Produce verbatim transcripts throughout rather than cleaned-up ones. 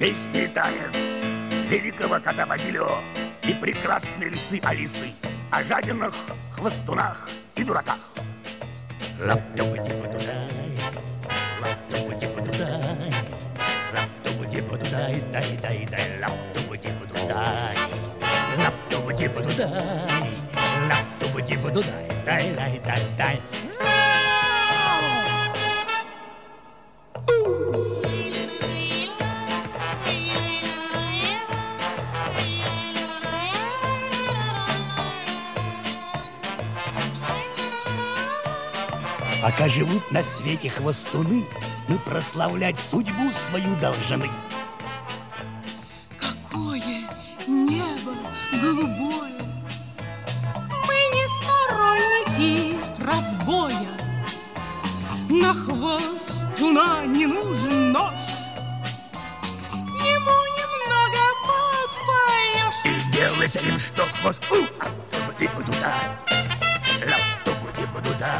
Песни танец великого кота Базилио и прекрасной лисы Алисы о жадинах, хвостунах и дураках. Лап-тупа-типа-дудай, лап-тупа-типа-дудай, лап-тупа-типа-дудай, дай-дай-дай, лап-тупа-типа-дудай, лап-тупа-типа-дудай, лап-тупа-типа-дудай, дай-дай-дай-дай. Пока живут на свете хвостуны, мы прославлять судьбу свою должны. Какое небо голубое! Мы не сторонники разбоя. На хвостуна не нужен нож. Ему немного подпоешь. И делай с ним что хочешь. Лап-тупа-типа-туда, лап-тупа-типа-туда.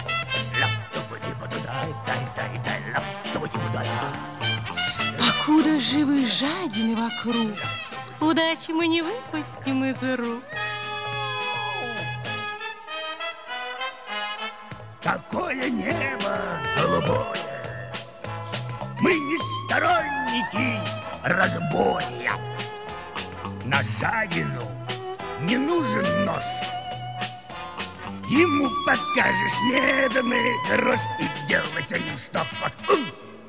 Покуда живы жадины вокруг, удачи мы не выпустим из рук. Какое небо голубое! Мы не сторонники разбоя. На жадину не нужен нож. Ему покажешь медный грош и делай с ним что хочешь.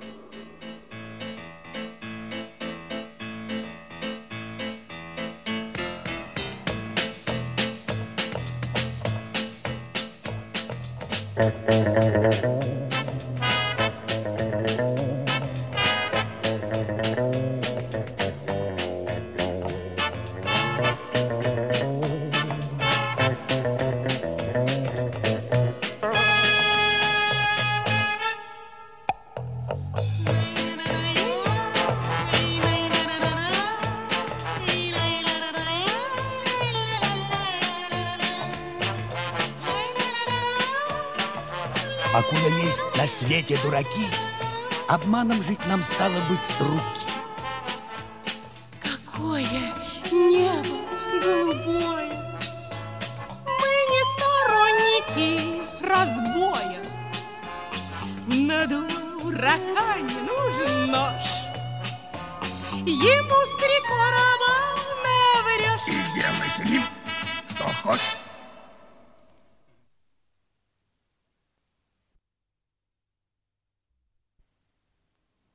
Покуда есть на свете дураки, обманом жить нам стало быть с руки. Какое небо голубое! Мы не сторонники разбоя. На дурака не нужен нож. Ему с три короба наврешь. И делай с ним что хочешь.